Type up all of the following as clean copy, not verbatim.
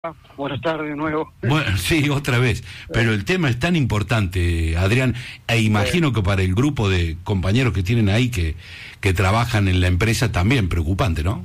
Buenas tardes de nuevo. Bueno, sí, otra vez. Pero el tema es tan importante, Adrián, e imagino que para el grupo de compañeros que tienen ahí que trabajan en la empresa también preocupante, ¿no?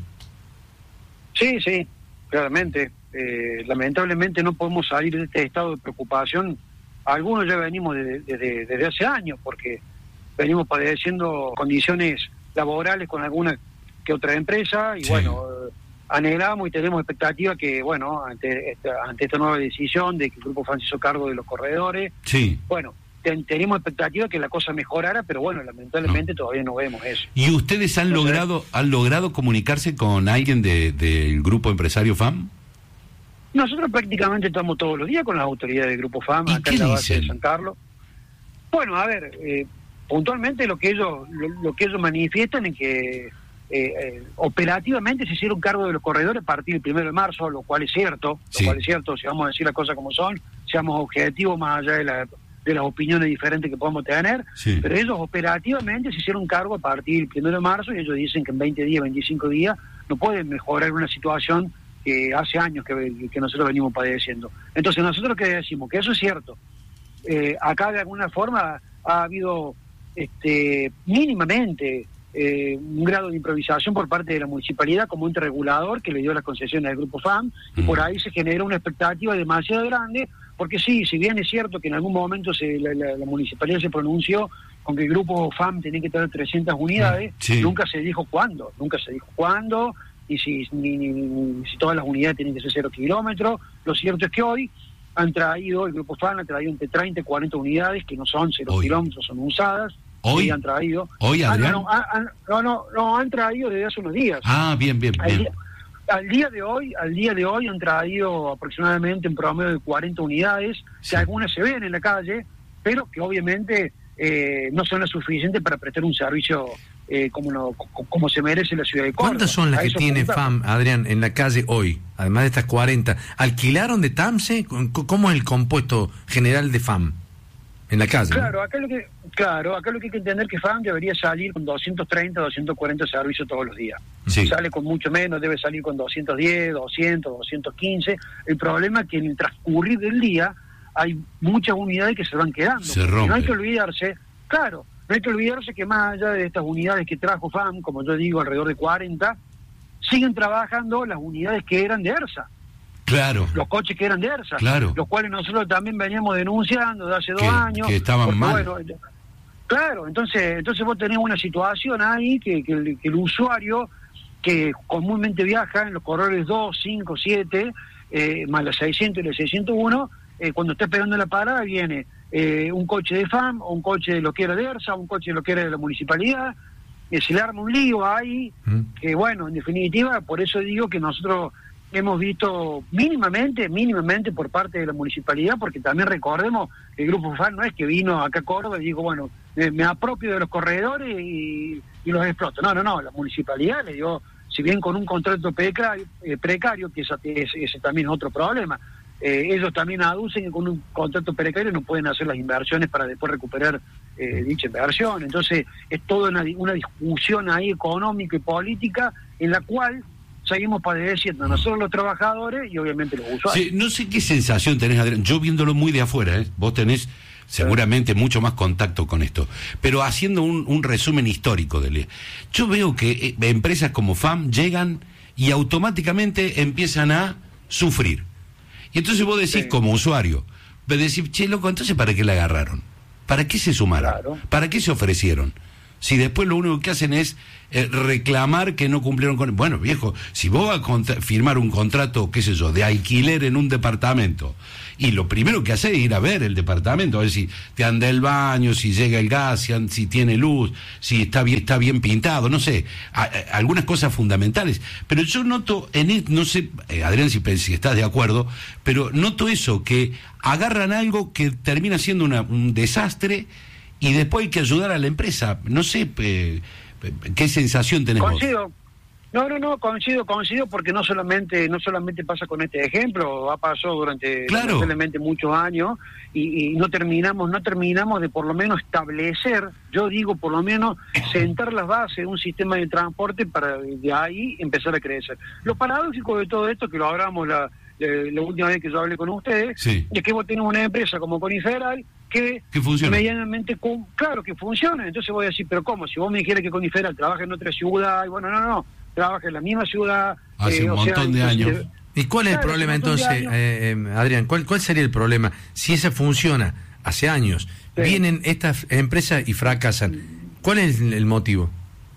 Sí, claramente. Lamentablemente no podemos salir de este estado de preocupación. Algunos ya venimos desde hace años, porque venimos padeciendo condiciones laborales con alguna que otra empresa, y sí. Bueno, anhelamos y tenemos expectativa que, bueno, ante esta nueva decisión de que el Grupo FAM se hizo cargo de los corredores, sí. Bueno, tenemos expectativa que la cosa mejorara, pero bueno, lamentablemente todavía no vemos eso. ¿Y ustedes han logrado comunicarse con alguien del Grupo Empresario FAM? Nosotros prácticamente estamos todos los días con las autoridades del Grupo FAM, acá en la base de San Carlos. Bueno, a ver, puntualmente lo que ellos manifiestan es que operativamente se hicieron cargo de los corredores a partir del 1 de marzo, lo cual es cierto, sí. Si vamos a decir las cosas como son, seamos objetivos más allá de las opiniones diferentes que podemos tener, sí. Pero ellos operativamente se hicieron cargo a partir del 1 de marzo y ellos dicen que en 20 días, 25 días, no pueden mejorar una situación que hace años que nosotros venimos padeciendo. Entonces nosotros que decimos que eso es cierto, acá de alguna forma ha habido mínimamente un grado de improvisación por parte de la municipalidad como ente regulador que le dio las concesiones al Grupo FAM, y por ahí se genera una expectativa demasiado grande, porque sí, si bien es cierto que en algún momento la municipalidad se pronunció con que el Grupo FAM tenía que tener 300 unidades, sí. nunca se dijo cuándo, y si todas las unidades tienen que ser 0 kilómetros. Lo cierto es que hoy el Grupo FAM ha traído entre 30 y 40 unidades que no son 0 kilómetros, son usadas. ¿Hoy? Sí, han traído. ¿Hoy, Adrián? No, han traído desde hace unos días. Bien. Al día de hoy han traído aproximadamente en promedio de 40 unidades, sí. Que algunas se ven en la calle, pero que obviamente no son las suficientes para prestar un servicio como se merece la ciudad de Córdoba. ¿Cuántas son las que tiene FAM, Adrián, en la calle hoy, además de estas 40? ¿Alquilaron de TAMSE? ¿Cómo es el compuesto general de FAM en la calle? Claro, ¿no? Acá lo que hay que entender que FAM debería salir con 230, 240 servicios todos los días. Sí. Sale con mucho menos, debe salir con 210, 200, 215. El problema es que en el transcurrir del día hay muchas unidades que se van quedando. Se rompe. No hay que olvidarse, que más allá de estas unidades que trajo FAM, como yo digo, alrededor de 40, siguen trabajando las unidades que eran de ERSA. Claro. Los coches que eran de ERSA. Claro. Los cuales nosotros también veníamos denunciando de hace 2 años. Que estaban mal. Bueno, claro, entonces vos tenés una situación ahí que el usuario que comúnmente viaja en los corredores 2, 5, 7, más la 600 y la 601, cuando está esperando la parada viene un coche de FAM, o un coche de lo que era de ERSA, un coche de lo que era de la municipalidad, se le arma un lío ahí, que bueno, en definitiva, por eso digo que nosotros hemos visto mínimamente por parte de la municipalidad, porque también recordemos que el Grupo FAM no es que vino acá a Córdoba y dijo, bueno, me apropio de los corredores y los exploto. No, la municipalidad le dio, si bien con un contrato precario, que ese también es otro problema, ellos también aducen que con un contrato precario no pueden hacer las inversiones para después recuperar dicha inversión. Entonces es toda una discusión ahí económica y política en la cual seguimos padeciendo nosotros los trabajadores y obviamente los usuarios. Sí, no sé qué sensación tenés, Adrián, yo viéndolo muy de afuera, vos tenés seguramente mucho más contacto con esto, pero haciendo un resumen histórico yo veo que empresas como FAM llegan y automáticamente empiezan a sufrir. Y entonces vos decís, sí. Como usuario, decís, che, loco, entonces ¿para qué la agarraron? ¿Para qué se sumaron? Claro. ¿Para qué se ofrecieron? Si después lo único que hacen es reclamar que no cumplieron con... Bueno, viejo, si vos vas a firmar un contrato, qué sé yo, de alquiler en un departamento, y lo primero que haces es ir a ver el departamento, a ver si te anda el baño, si llega el gas, si tiene luz, si está bien pintado, no sé, algunas cosas fundamentales. Pero yo noto, no sé, Adrián, si estás de acuerdo, pero noto eso, que agarran algo que termina siendo un desastre y después hay que ayudar a la empresa. No sé, ¿qué sensación tenés vos? No, coincido porque no solamente pasa con este ejemplo, ha pasado durante lamentablemente muchos años y no terminamos de por lo menos establecer, yo digo por lo menos sentar las bases de un sistema de transporte para de ahí empezar a crecer. Lo paradójico de todo esto, que lo hablamos la última vez que yo hablé con ustedes, sí, es que vos tenés una empresa como Coniferal que funciona. medianamente, claro que funciona. Entonces voy a decir, pero ¿cómo? Si vos me dijeras que Coniferal trabaja en otra ciudad, y bueno, no, trabaja en la misma ciudad. Hace un montón de años. ¿Y cuál es el problema entonces, Adrián? ¿Cuál sería el problema? Si esa funciona hace años, vienen estas empresas y fracasan. ¿Cuál es el motivo?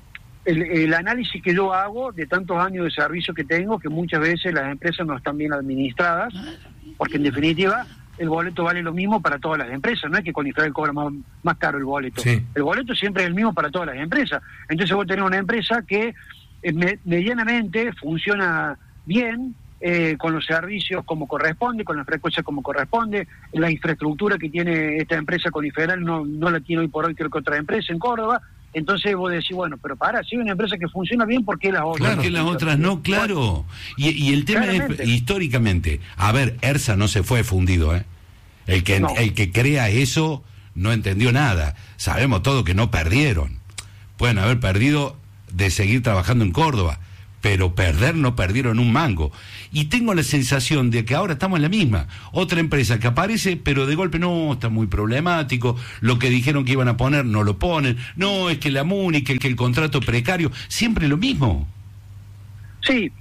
El análisis que yo hago de tantos años de servicio que tengo, que muchas veces las empresas no están bien administradas, porque en definitiva el boleto vale lo mismo para todas las empresas, no es que Coniferal cobra más caro el boleto. Sí. El boleto siempre es el mismo para todas las empresas. Entonces vos tenés una empresa que medianamente funciona bien, con los servicios como corresponde, con la frecuencia como corresponde, la infraestructura que tiene esta empresa Coniferal no la tiene hoy por hoy creo que otra empresa en Córdoba. Entonces vos decís, bueno, pero si hay una empresa que funciona bien, ¿por qué las otras? Claro que las otras no, claro. Y el tema es, históricamente, a ver, ERSA no se fue fundido, ¿eh? El que crea eso no entendió nada. Sabemos todo que no perdieron. Pueden haber perdido de seguir trabajando en Córdoba, pero no perdieron un mango. Y tengo la sensación de que ahora estamos en la misma. Otra empresa que aparece, pero de golpe no, está muy problemático, lo que dijeron que iban a poner no lo ponen, no, es que la MUNI, que el contrato precario, siempre lo mismo. Sí,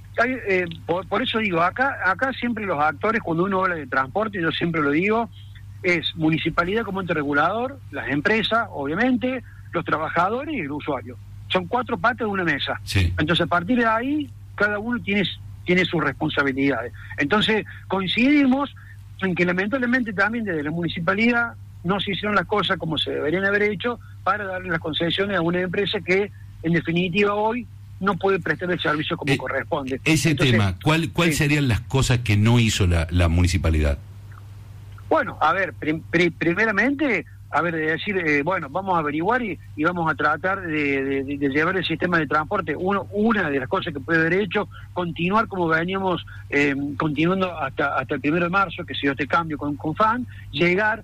por eso digo, acá siempre los actores, cuando uno habla de transporte, yo siempre lo digo, es municipalidad como ente regulador, las empresas, obviamente, los trabajadores y el usuario. Son 4 patas de una mesa. Sí. Entonces, a partir de ahí, cada uno tiene sus responsabilidades. Entonces, coincidimos en que lamentablemente también desde la municipalidad no se hicieron las cosas como se deberían haber hecho para darle las concesiones a una empresa que, en definitiva, hoy no puede prestar el servicio como corresponde. Ese tema, ¿cuál serían las cosas que no hizo la municipalidad? Bueno, a ver, primeramente, de decir, vamos a averiguar y vamos a tratar de llevar el sistema de transporte. Una de las cosas que puede haber hecho, continuar como veníamos continuando hasta el 1 de marzo, que se dio este cambio con FAN, llegar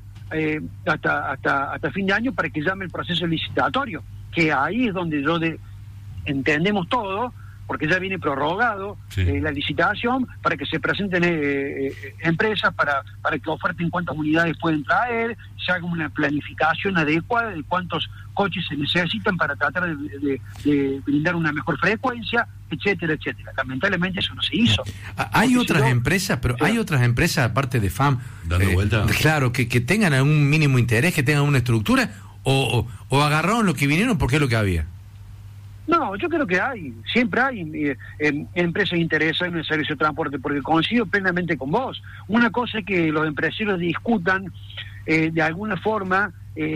hasta fin de año para que llame el proceso licitatorio, que ahí es donde entendemos todo, porque ya viene prorrogado la licitación para que se presenten empresas para que oferten cuántas unidades pueden traer, se haga una planificación adecuada de cuántos coches se necesitan para tratar de brindar una mejor frecuencia, etcétera, etcétera. Lamentablemente eso no se hizo. Hay otras empresas, pero hay otras empresas aparte de FAM, dando vuelta. Claro, que tengan algún mínimo interés, que tengan una estructura, o agarraron lo que vinieron porque es lo que había. No, yo creo que siempre hay empresas interesadas en el servicio de transporte, porque coincido plenamente con vos. Una cosa es que los empresarios discutan de alguna forma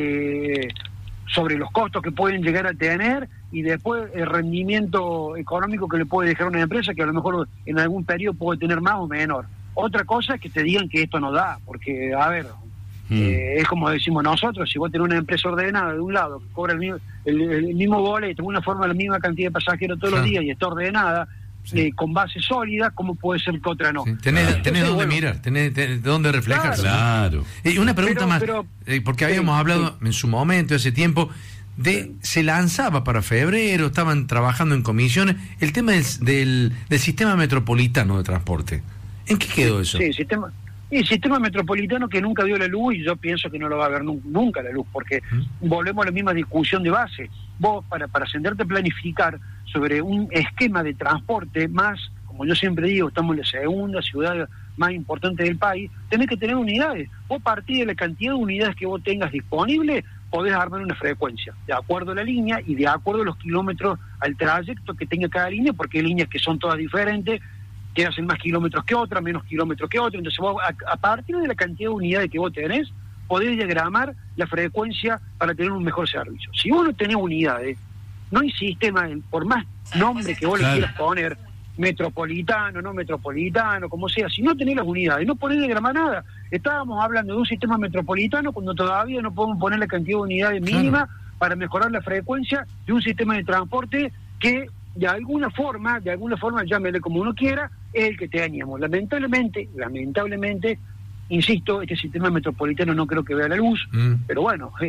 sobre los costos que pueden llegar a tener y después el rendimiento económico que le puede dejar una empresa que a lo mejor en algún periodo puede tener más o menor. Otra cosa es que te digan que esto no da, porque, a ver, es como decimos nosotros, si vos tenés una empresa ordenada de un lado, que cobra el mismo boleto, de alguna forma la misma cantidad de pasajeros todos los días y está ordenada, con base sólida, ¿cómo puede ser que otra no? Sí, tenés dónde mirar, tenés dónde reflejarse. Claro. Y una pregunta más, porque habíamos hablado en su momento, hace tiempo, se lanzaba para febrero, estaban trabajando en comisiones, el tema del sistema metropolitano de transporte. ¿En qué quedó eso? Sí, el sistema metropolitano que nunca dio la luz, y yo pienso que no lo va a ver nunca la luz, porque volvemos a la misma discusión de base. Vos, para sentarte a planificar sobre un esquema de transporte más, como yo siempre digo, estamos en la segunda ciudad más importante del país, tenés que tener unidades. Vos, a partir de la cantidad de unidades que vos tengas disponible, podés armar una frecuencia, de acuerdo a la línea y de acuerdo a los kilómetros al trayecto que tenga cada línea, porque hay líneas que son todas diferentes, que hacen más kilómetros que otra, menos kilómetros que otra. Entonces vos, a partir de la cantidad de unidades que vos tenés, podés diagramar la frecuencia para tener un mejor servicio. Si vos no tenés unidades, no hay sistema, por más nombre que vos le quieras poner, metropolitano, no metropolitano, como sea, si no tenés las unidades, no podés diagramar nada. Estábamos hablando de un sistema metropolitano cuando todavía no podemos poner la cantidad de unidades mínima para mejorar la frecuencia de un sistema de transporte que de alguna forma, llámele como uno quiera, es el que teníamos. Lamentablemente, insisto, este sistema metropolitano no creo que vea la luz, pero bueno,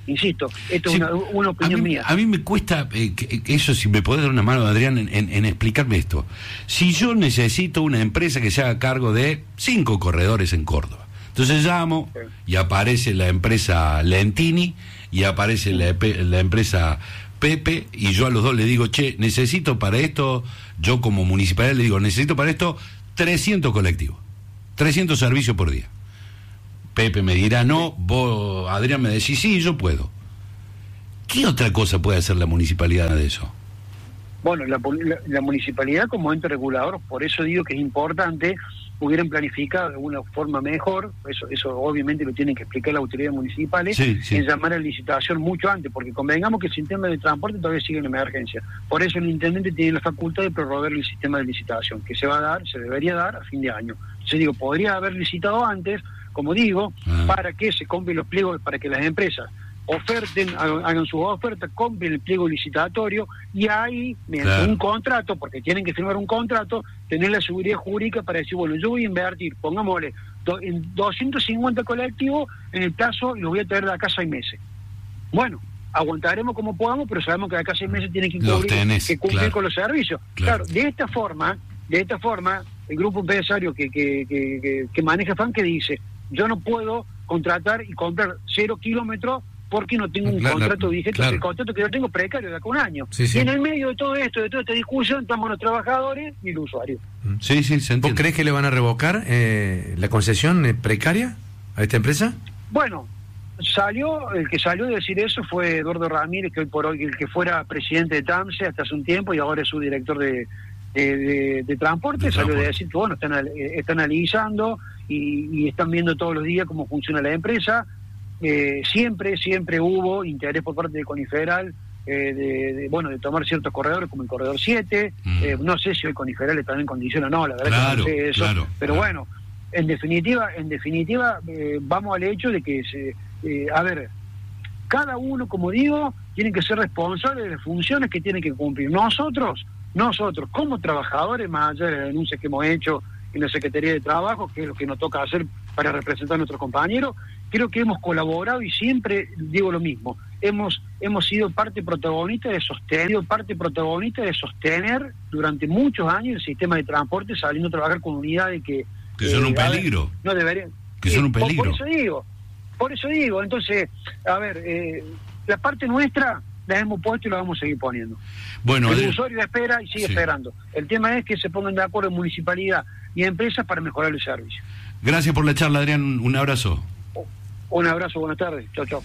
Insisto, esto es una opinión mía. A mí me cuesta, eso, si me podés dar una mano, Adrián, en explicarme esto. Si yo necesito una empresa que se haga cargo de 5 corredores en Córdoba, entonces llamo y aparece la empresa Lentini y aparece la empresa Pepe, y yo a los dos le digo, che, necesito para esto, yo como municipalidad le digo, necesito para esto 300 colectivos, 300 servicios por día. Pepe me dirá no, vos, Adrián, me decís sí, yo puedo. ¿Qué otra cosa puede hacer la municipalidad de eso? Bueno, la municipalidad como ente regulador, por eso digo que es importante, pudieran planificar de una forma mejor, eso obviamente lo tienen que explicar las autoridades municipales, sí. En llamar a licitación mucho antes, porque convengamos que el sistema de transporte todavía sigue en emergencia. Por eso el intendente tiene la facultad de prorrogar el sistema de licitación, que se debería dar a fin de año. Entonces digo, podría haber licitado antes, como digo, para que se compren los pliegos, para que las empresas oferten, hagan sus ofertas, compren el pliego licitatorio, y ahí, mediante un contrato, porque tienen que firmar un contrato, tener la seguridad jurídica para decir, bueno, yo voy a invertir, pongámosle, en 250 colectivos en el plazo, y los voy a traer de acá 6 meses. Bueno, aguantaremos como podamos, pero sabemos que de acá 6 meses tienen que cumplir con los servicios. Claro, de esta forma, el grupo empresario que maneja FAN, que dice, yo no puedo contratar y comprar 0 kilómetros porque no tengo un contrato vigente, el contrato que yo tengo precario de acá a un año. Y en el medio de todo esto, de toda esta discusión, estamos los trabajadores y el usuario. Sí, se entiende. ¿Vos crees que le van a revocar la concesión precaria a esta empresa? Bueno, el que salió a decir eso fue Eduardo Ramírez, que hoy por hoy, el que fuera presidente de TAMSE hasta hace un tiempo y ahora es su director de transporte, salió a decir que bueno, están analizando y están viendo todos los días cómo funciona la empresa. Siempre hubo interés por parte de Coniferal de tomar ciertos corredores como el corredor 7. No sé si el Coniferal está en condición o no, la verdad que no sé eso, pero bueno, en definitiva vamos al hecho de que cada uno, como digo, tiene que ser responsable de las funciones que tiene que cumplir. Nosotros como trabajadores, más allá de las denuncias que hemos hecho en la Secretaría de Trabajo, que es lo que nos toca hacer para representar a nuestros compañeros, creo que hemos colaborado y siempre digo lo mismo, hemos sido parte protagonista de sostener durante muchos años el sistema de transporte, saliendo a trabajar con unidades que son un peligro. No deberían. Que son un peligro. Por eso digo, entonces, la parte nuestra la hemos puesto y la vamos a seguir poniendo. Bueno, el usuario espera y sigue esperando. El tema es que se pongan de acuerdo municipalidad y empresas para mejorar el servicio. Gracias por la charla, Adrián. Un abrazo. Un abrazo, buenas tardes. Chau.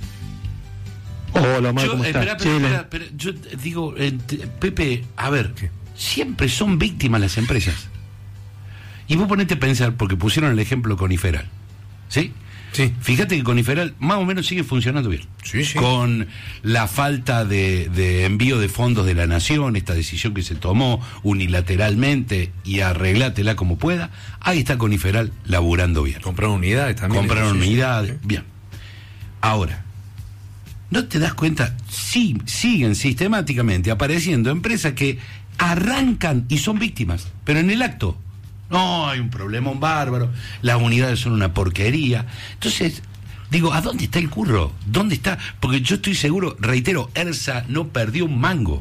Hola, Omar, ¿cómo estás? Espera, yo digo, Pepe, a ver, siempre son víctimas las empresas. Y vos ponete a pensar, porque pusieron el ejemplo Coniferal, ¿sí? Sí. Fíjate que Coniferal más o menos sigue funcionando bien. Sí. Con la falta de envío de fondos de la nación, esta decisión que se tomó unilateralmente, y arreglátela como pueda, ahí está Coniferal laburando bien. Compraron unidades también. Unidades, bien. Ahora, ¿no te das cuenta? Sí, siguen sistemáticamente apareciendo empresas que arrancan y son víctimas, pero en el acto no, hay un problema, un bárbaro, las unidades son una porquería. Entonces, digo, ¿a dónde está el curro? ¿Dónde está? Porque yo estoy seguro, reitero, ERSA no perdió un mango.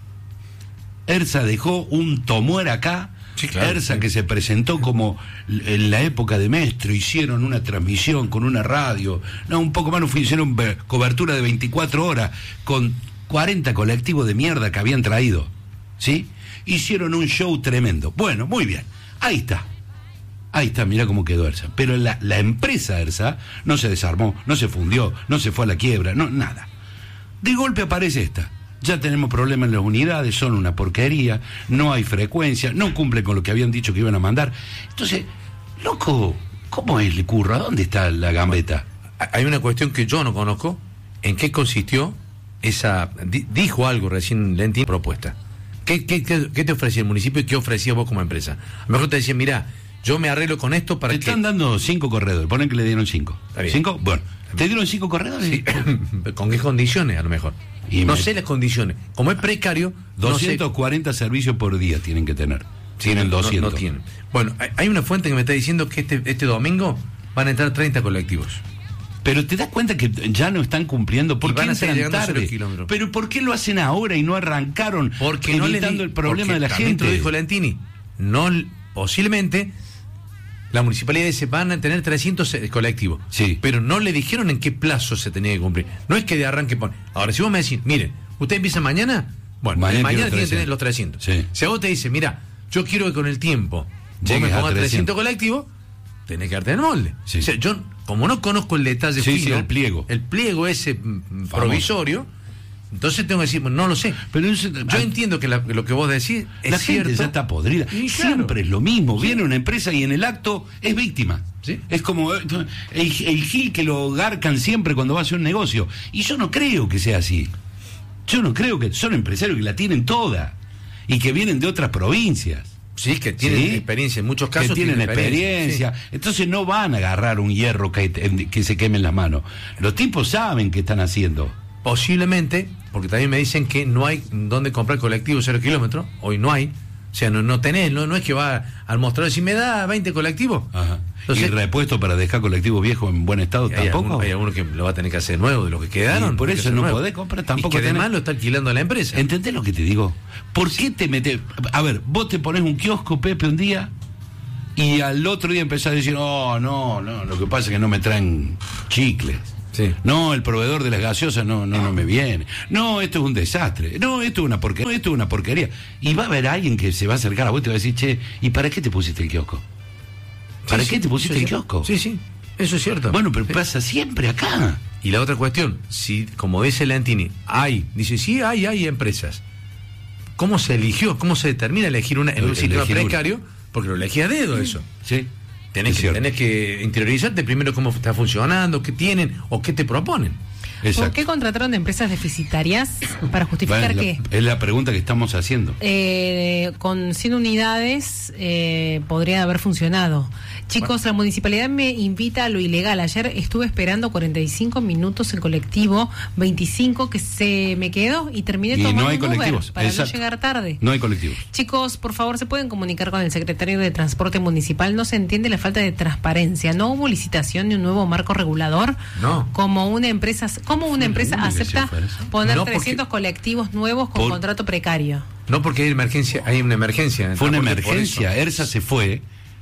ERSA dejó un tomuer acá. Sí, claro, ERSA, que se presentó como en la época de Mestre, hicieron una transmisión con una radio, un poco más, hicieron cobertura de 24 horas con 40 colectivos de mierda que habían traído, ¿sí? Hicieron un show tremendo. Bueno, muy bien. Ahí está, mirá cómo quedó ERSA. Pero la empresa ERSA no se desarmó, no se fundió, no se fue a la quiebra, no, nada. De golpe aparece esta. Ya tenemos problemas en las unidades, son una porquería, no hay frecuencia, no cumplen con lo que habían dicho que iban a mandar. Entonces, loco, ¿cómo es el curro? ¿A dónde está la gambeta? Hay una cuestión que yo no conozco. ¿En qué consistió esa... dijo algo recién Lentini, propuesta? ¿Qué te ofrecía el municipio y qué ofrecías vos como empresa? A lo mejor te decían, mirá, yo me arreglo con esto para te están dando 5 corredores, ponen que le dieron 5. ¿5? Bueno, ¿te dieron 5 corredores? Sí. ¿Con qué condiciones a lo mejor? No sé las condiciones. Como es precario... 240 servicios por día tienen que tener. Tienen 200. No tienen. Bueno, hay una fuente que me está diciendo que este domingo van a entrar 30 colectivos. Pero te das cuenta que ya no están cumpliendo. ¿Por qué entran tarde? Pero ¿por qué lo hacen ahora y no arrancaron? Porque evitando el problema de la gente. Lo dijo Lentini. No, posiblemente la municipalidad dice van a tener 300 colectivos. Sí. Pero no le dijeron en qué plazo se tenía que cumplir. No es que de arranque pone. Ahora, si vos me decís, miren, ¿usted empieza mañana? Bueno, mañana tiene que tener los 300. Sí. Si a vos te dice, mira, yo quiero que con el tiempo vos me pongas 300 colectivos, tenés que darte en el molde. Sí. O sea, yo, como no conozco el detalle fino, el pliego ese provisorio, entonces tengo que decir, no lo sé. Pero yo entiendo que lo que vos decís es la cierto. Gente ya está podrida. Siempre es lo mismo. Viene una empresa y en el acto es víctima. ¿Sí? Es como el gil que lo garcan siempre cuando va a hacer un negocio. Y yo no creo que sea así. Yo no creo que son empresarios que la tienen toda y que vienen de otras provincias. Sí, que tienen experiencia, en muchos casos que tienen experiencia. Sí. Entonces no van a agarrar un hierro que se queme en las manos. Los tipos saben qué están haciendo. Posiblemente, porque también me dicen que no hay donde comprar colectivos 0 kilómetros, hoy no hay. O sea, no tenés, no es que va al mostrador y si me da 20 colectivos. Ajá. Entonces, ¿y repuesto para dejar colectivos viejos en buen estado tampoco? Hay alguno que lo va a tener que hacer nuevo de los que quedaron. Y por eso no podés comprar tampoco. Y que además lo está alquilando a la empresa. ¿Entendés lo que te digo? ¿Por qué te metes? A ver, vos te pones un kiosco, Pepe, un día y al otro día empezás a decir, no, lo que pasa es que no me traen chicles. Sí. No, el proveedor de las gaseosas no me viene. No, esto es un desastre. No, esto es una porquería. No, esto es una porquería. Y va a haber alguien que se va a acercar a vos y te va a decir, che, ¿y para qué te pusiste el kiosco? ¿Para qué te pusiste el kiosco? Sí, eso es cierto. Bueno, pero pasa siempre acá. Y la otra cuestión, si, como dice Lentini, dice, sí, hay empresas. ¿Cómo se eligió? ¿Cómo se determina elegir una en un sistema precario? Porque lo elegí a dedo eso. Sí. Tenés que interiorizarte primero cómo está funcionando, qué tienen o qué te proponen. Exacto. ¿Por qué contrataron de empresas deficitarias? ¿Para justificar qué? Es la pregunta que estamos haciendo. Con 100 unidades podría haber funcionado. Chicos, la municipalidad me invita a lo ilegal. Ayer estuve esperando 45 minutos en colectivo, 25 que se me quedó y terminé tomando un Uber para no llegar tarde. No hay colectivos. Chicos, por favor, ¿se pueden comunicar con el secretario de Transporte Municipal? No se entiende la falta de transparencia. ¿No hubo licitación ni un nuevo marco regulador? No. ¿Cómo una empresa acepta poner 300 colectivos nuevos con contrato precario? No, porque hay una emergencia. Fue una emergencia. ERSA se fue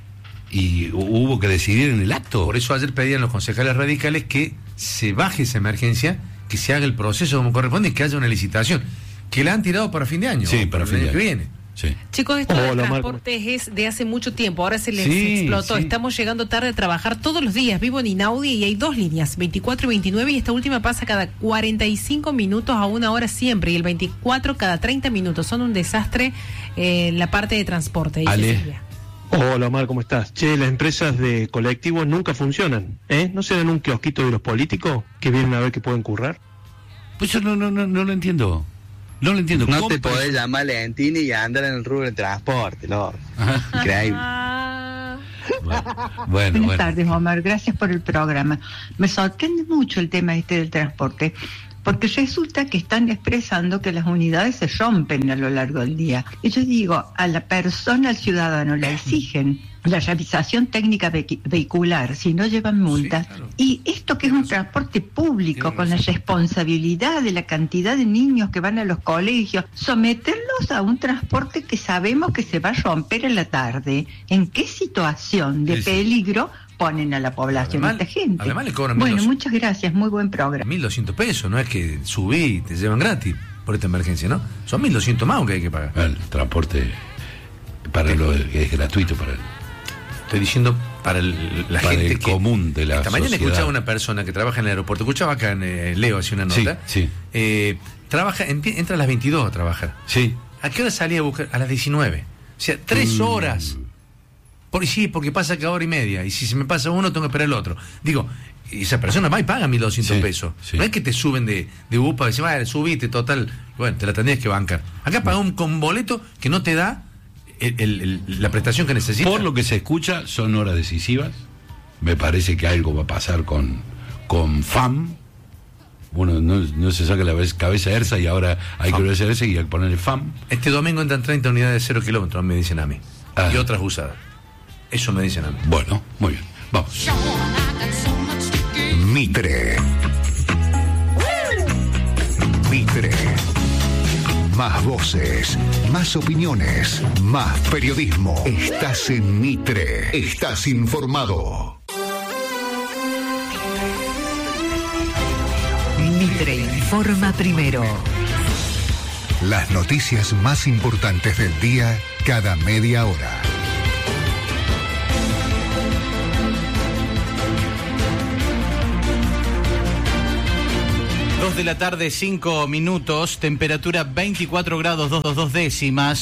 y hubo que decidir en el acto. Por eso ayer pedían los concejales radicales que se baje esa emergencia, que se haga el proceso como corresponde y que haya una licitación. Que la han tirado para fin de año. Sí, para fin de año que viene. Sí. Chicos, esto del transporte es de hace mucho tiempo, ahora se les explotó. Estamos llegando tarde a trabajar todos los días. Vivo en Inaudi y hay 2 líneas, 24 y 29, y esta última pasa cada 45 minutos a 1 hora siempre, y el 24 cada 30 minutos. Son un desastre la parte de transporte. Hola Omar, ¿cómo estás? Che, las empresas de colectivos nunca funcionan, ¿eh? ¿No serán un kiosquito de los políticos que vienen a ver que pueden currar? Pues yo no lo entiendo. No lo entiendo. No te podés llamar Lentini y andar en el rubro del transporte, Lord. Increíble. Buenas tardes, Omar. Gracias por el programa. Me sorprende mucho el tema del transporte, porque resulta que están expresando que las unidades se rompen a lo largo del día. Y yo digo, a la persona, al ciudadano, le exigen la revisación técnica vehicular, si no llevan multas. Sí, claro. Y esto que es un transporte público, con la responsabilidad de la cantidad de niños que van a los colegios, someterlos a un transporte que sabemos que se va a romper en la tarde. ¿En qué situación de peligro ponen a la población, a esta gente? Además le cobran muchas gracias, muy buen programa. 1.200 pesos, no es que subí y te llevan gratis por esta emergencia, ¿no? Son 1.200 más que hay que pagar. El transporte para lo es gratuito para él. Estoy diciendo para la gente común de la esta mañana sociedad. Escuchaba una persona que trabaja en el aeropuerto, escuchaba acá en Leo, hacía una nota. Sí. Entra a las 22 a trabajar. Sí. ¿A qué hora salía a buscar? A las 19. O sea, 3 horas. Porque pasa cada hora y media. Y si se me pasa uno, tengo que esperar el otro. Digo, esa persona va y paga 1.200 pesos. Sí. No es que te suben de UPA y dicen, vale, subiste, total. Bueno, te la tendrías que bancar. Acá paga con boleto que no te da la prestación que necesitas. Por lo que se escucha, son horas decisivas. Me parece que algo va a pasar con FAM. Bueno, no se saca la cabeza ERSA y ahora hay que volver a ERSA y hay que ponerle FAM. Este domingo entran 30 unidades de 0 kilómetros, me dicen a mí. Y otras usadas. Eso me dicen a mí. Bueno, muy bien. Vamos. Mitre. Mitre. Más voces, más opiniones, más periodismo. Estás en Mitre. Estás informado. Mitre informa primero. Las noticias más importantes del día cada media hora. 2 de la tarde, 5 minutos, temperatura 24 grados 2 décimas.